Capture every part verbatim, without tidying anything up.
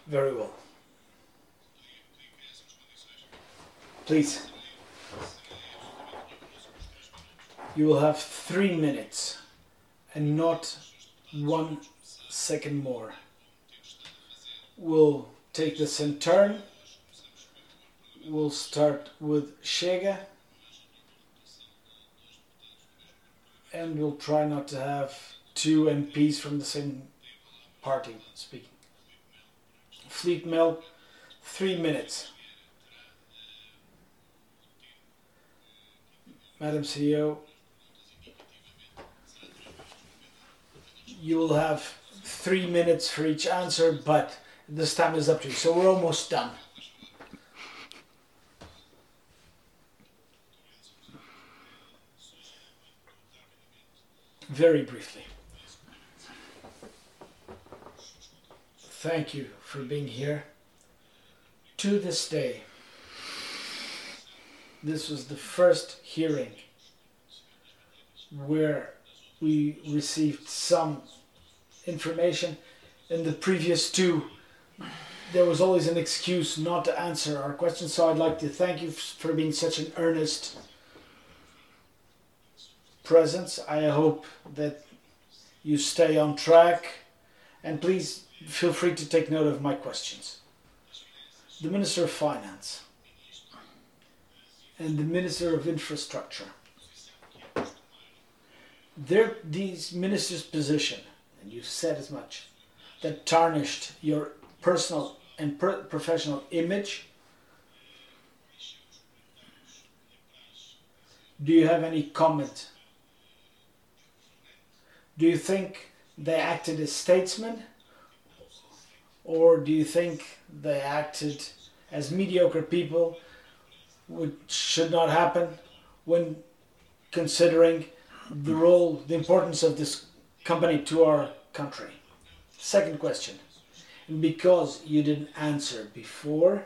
Very well. Please. You will have three minutes and not one second more. We'll take this in turn. We'll start with Chega. And we'll try not to have two M Ps from the same party speaking. Fleet Mail, three minutes. Madam C E O, you will have three minutes for each answer, but this time is up to you. So we're almost done. Very briefly. Thank you for being here. To this day, this was the first hearing where we received some information. In the previous two, there was always an excuse not to answer our questions. So I'd like to thank you for being such an earnest presence. I hope that you stay on track, and please feel free to take note of my questions. The Minister of Finance and the Minister of Infrastructure, they're these ministers' position, and you said as much, that tarnished your personal and per- professional image. Do you have any comment? Do you think they acted as statesmen, or do you think they acted as mediocre people, which should not happen when considering the role, the importance of this company to our country? Second question, and because you didn't answer before,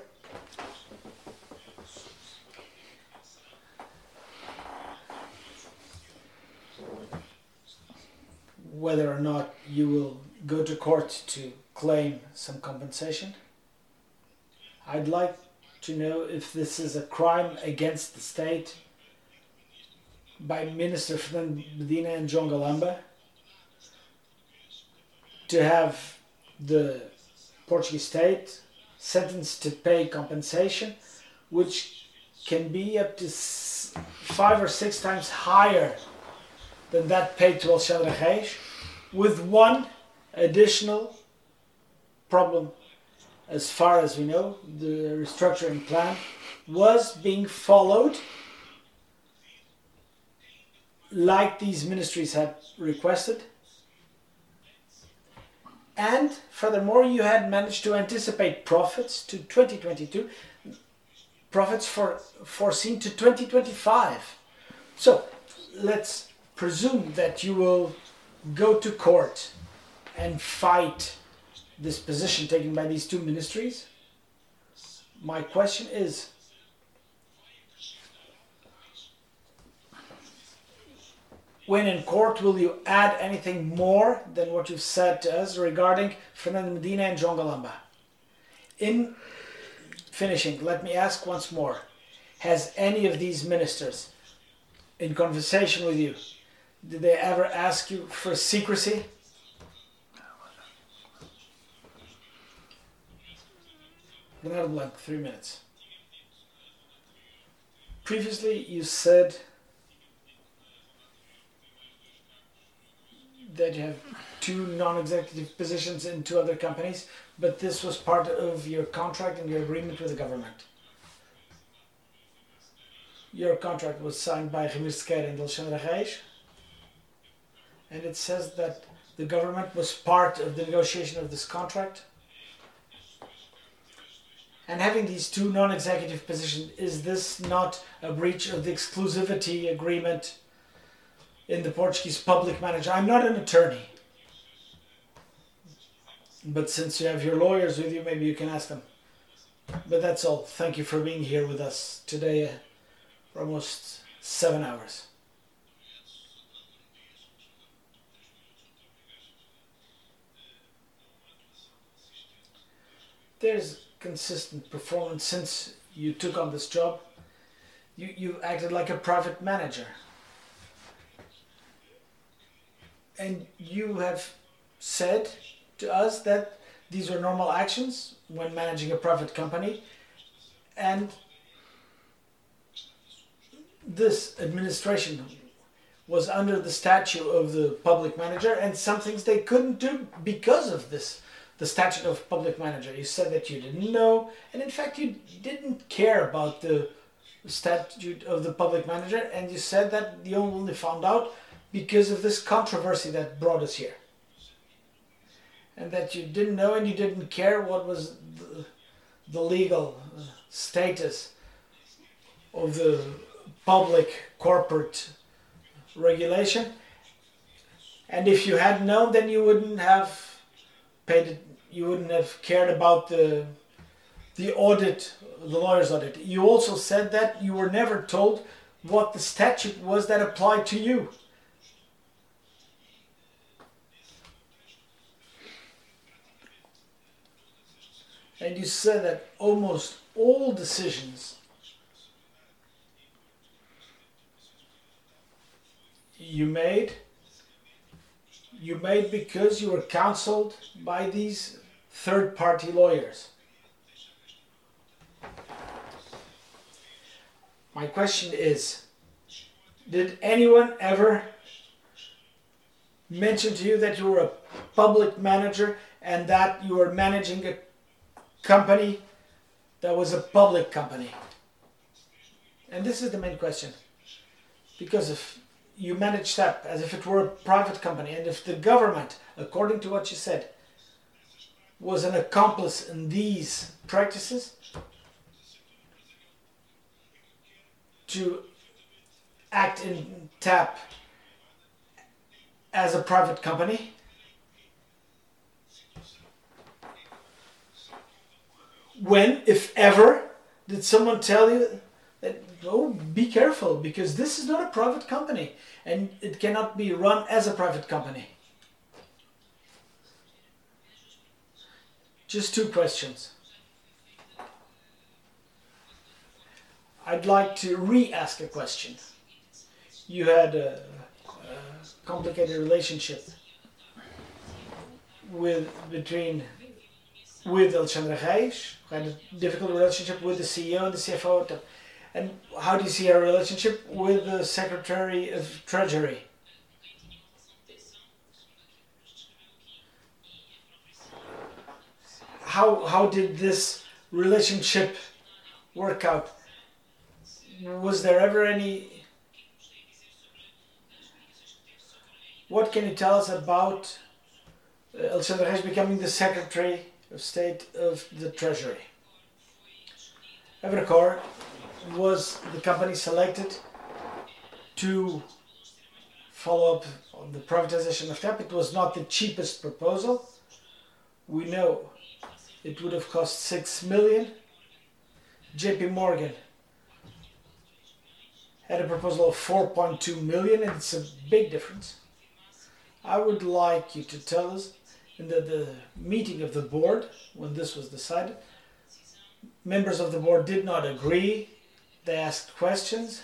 whether or not you will go to court to claim some compensation. I'd like to know if this is a crime against the state by Minister Fernando Medina and João Galamba to have the Portuguese state sentenced to pay compensation, which can be up to five or six times higher than that paid to Alexandre Reis, with one additional problem. As far as we know, the restructuring plan was being followed like these ministries had requested. And furthermore, you had managed to anticipate profits to twenty twenty-two, profits for foreseen to twenty twenty-five. So let's presume that you will go to court and fight this position taken by these two ministries. My question is, when in court, will you add anything more than what you've said to us regarding Fernando Medina and João Galamba? In finishing, let me ask once more, has any of these ministers, in conversation with you, did they ever ask you for secrecy? Bernardo Blanco, three minutes. Previously, you said that you have two non-executive positions in two other companies, but this was part of your contract and your agreement with the government. Your contract was signed by Ramiro Sequeira and Alexandre Reis, and it says that the government was part of the negotiation of this contract. And having these two non-executive positions, is this not a breach of the exclusivity agreement in the Portuguese public manager? I'm not an attorney, but since you have your lawyers with you, maybe you can ask them. But that's all. Thank you for being here with us today for almost seven hours. there's consistent performance since you took on this job. You, you acted like a private manager. And you have said to us that these are normal actions when managing a private company, and this administration was under the statute of the public manager, and some things they couldn't do because of this, the statute of public manager. You said that you didn't know, and in fact you didn't care about the statute of the public manager, and you said that you only found out because of this controversy that brought us here. And that you didn't know and you didn't care what was the, the legal status of the public corporate regulation. And if you had known, then you wouldn't have paid it, you wouldn't have cared about the the audit, the lawyer's audit. You also said that you were never told what the statute was that applied to you. And you said that almost all decisions you made, you made because you were counseled by these third-party lawyers. My question is, did anyone ever mention to you that you were a public manager and that you were managing a company that was a public company? And this is the main question. Because if you manage S A P as if it were a private company, and if the government, according to what you said, was an accomplice in these practices, to act in T A P as a private company, when, if ever, did someone tell you that, oh, be careful, because this is not a private company and it cannot be run as a private company? Just two questions. I'd like to re-ask a question. You had a, a complicated relationship with between with Alexandre Reis, had a difficult relationship with the C E O and the C F O. And how do you see our relationship with the Secretary of Treasury? How, how did this relationship work out? Was there ever any... What can you tell us about uh, Alexandre Reis becoming the Secretary of State of the Treasury? Evercore was the company selected to follow up on the privatization of T A P. It was not the cheapest proposal. We know it would have cost six million. J P Morgan had a proposal of four point two million, and it's a big difference. I would like you to tell us, in the, the meeting of the board, when this was decided, members of the board did not agree. They asked questions,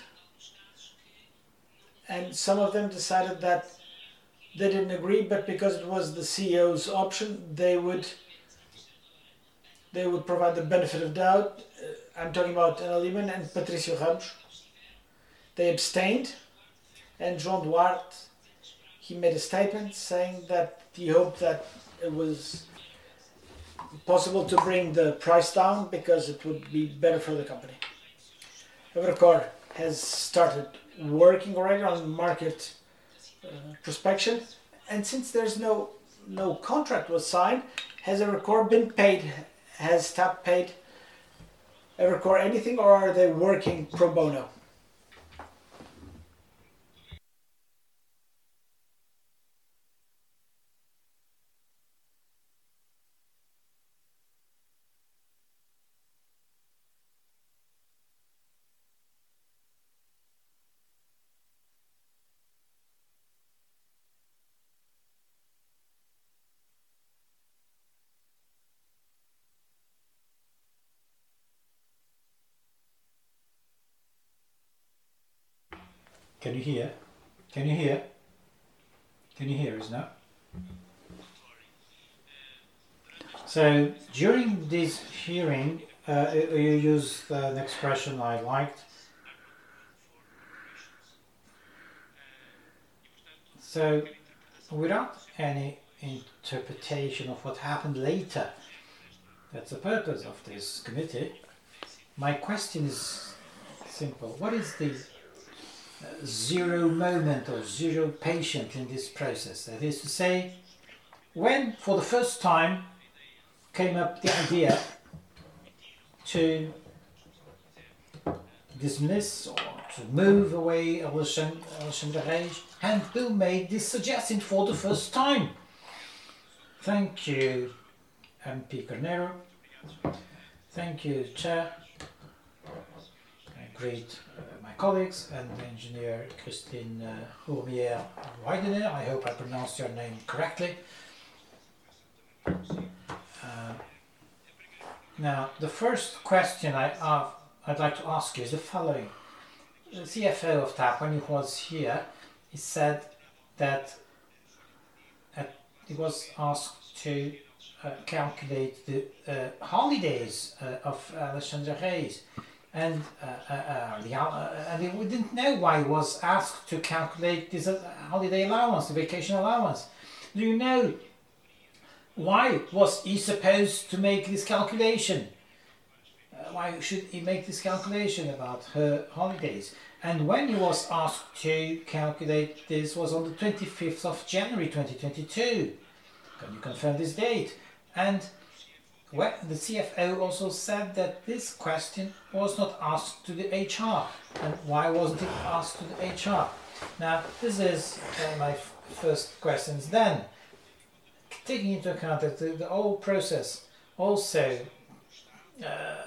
and some of them decided that they didn't agree, but because it was the C E O's option, they would they would provide the benefit of doubt. Uh, I'm talking about Ana Lehmann and Patricio Ramos. They abstained, and João Duarte, he made a statement saying that he hoped that it was possible to bring the price down because it would be better for the company. Evercore has started working already on market uh, prospection, and since there's no no contract was signed, has Evercore been paid? Has T A P paid Evercore anything, or are they working pro bono? Can you hear? Can you hear? Can you hear us now? So during this hearing, uh, you used an expression I liked. So without any interpretation of what happened later, that's the purpose of this committee. My question is simple. What is the uh, zero moment or zero patient in this process? That is to say, when for the first time came up the idea to dismiss or to move away Alexandre Reis, and who made this suggestion for the first time? Thank you, M P Carneiro. Thank you, Chair. I greet uh, my colleagues and engineer Christine uh, Hourmière-Weidener. I hope I pronounced your name correctly. Uh, now, the first question I, uh, I'd like to ask you is the following. The C F O of TAP, when he was here, he said that uh, he was asked to uh, calculate the uh, holidays uh, of Alexandre Reis, and uh, uh, uh, the, uh, and we didn't know why he was asked to calculate this uh, holiday allowance, the vacation allowance. Do you know why was he supposed to make this calculation? Uh, why should he make this calculation about her holidays? And when he was asked to calculate this was on the twenty-fifth of January twenty twenty-two. Can you confirm this date? And well, the C F O also said that this question was not asked to the H R. And why wasn't it asked to the H R? Now, this is uh, my f first questions. Then, taking into account that the, the whole process also uh,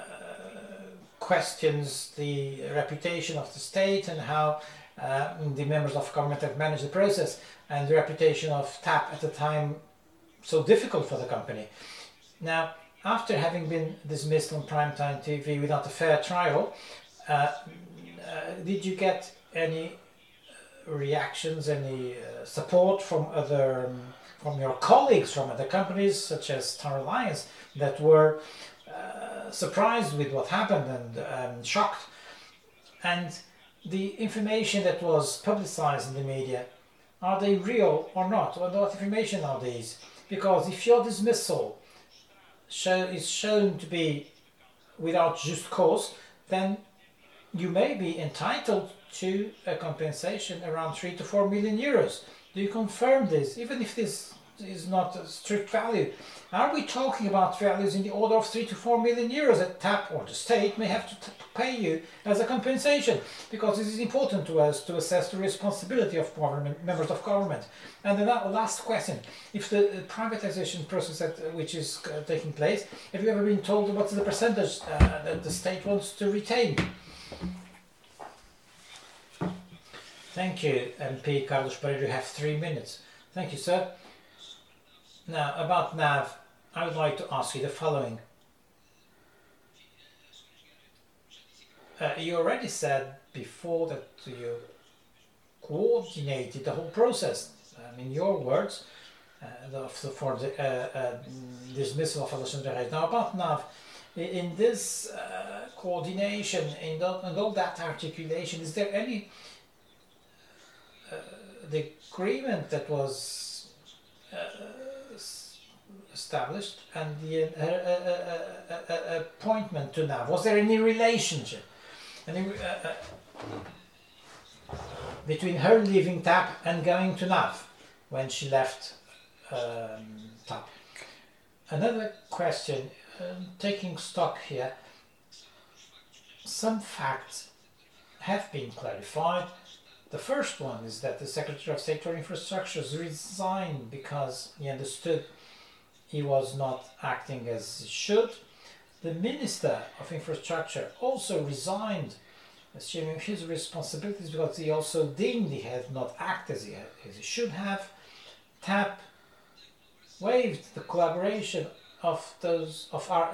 questions the reputation of the state and how uh, the members of government have managed the process, and the reputation of TAP at the time so difficult for the company. Now, after having been dismissed on primetime T V without a fair trial, uh, uh, did you get any reactions, any uh, support from other um, from your colleagues from other companies such as Star Alliance that were uh, surprised with what happened and um, shocked? And the information that was publicized in the media, are they real or not? What, what information are these? Because if your dismissal show, is shown to be without just cause, then you may be entitled to a compensation around three to four million euros. Do you confirm this, even if this is not a strict value? Are we talking about values in the order of three to four million euros that TAP or the state may have to t pay you as a compensation? Because this is important to us to assess the responsibility of government, members of government. And the last question: if the privatization process that, uh, which is uh, taking place, have you ever been told what's the percentage uh, that the state wants to retain? Thank you, M P Carlos Pereira. You have three minutes. Thank you, sir. Now, about N A V, I would like to ask you the following. Uh, you already said before that you coordinated the whole process. Um, in your words, uh, the, for the uh, uh, dismissal of Alexandre Reis. Now, about N A V, in this uh, coordination, in, the, in all that articulation, is there any uh, the agreement that was uh, established and the uh, uh, uh, uh, appointment to N A V? Was there any relationship any, uh, uh, between her leaving TAP and going to N A V when she left um, TAP? Another question, um, taking stock here, some facts have been clarified. The first one is that the Secretary of State for Infrastructures resigned because he understood he was not acting as he should. The Minister of Infrastructure also resigned, assuming his responsibilities, because he also deemed he had not acted as he, as he should have. TAP waived the collaboration of those of our